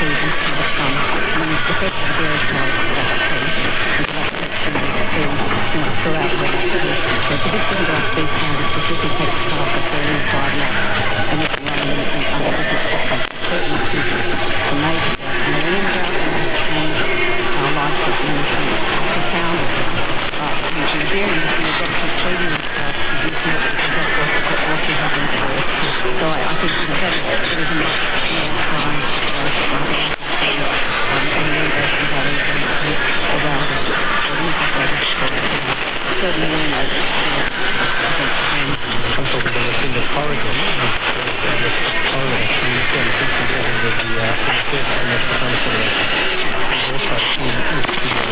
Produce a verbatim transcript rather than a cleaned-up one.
season for the sun. I mean, the effect of the various colours of that tree and that section is to, you know, throughout the season. So it's a bit difficult to these plants because you can take the colour for four inside and out and you can run them in, in under different systems. Certainly since the major drought, the millennium drought, and has changed our livestock management profoundly. Uh, you can vary, you've got to keep feeding yourself, producing it, because that's what, what you have in store. So I, I think, you know, that is, that is a much more prime growth that might be um, and then there's some valleys and around it. So we have to certainly learn that. I'm talking about the thing that's Corrigan, Corrigan, actually, it's one of the things in terms of the, uh, the, and that's the kind of thing that is also in, in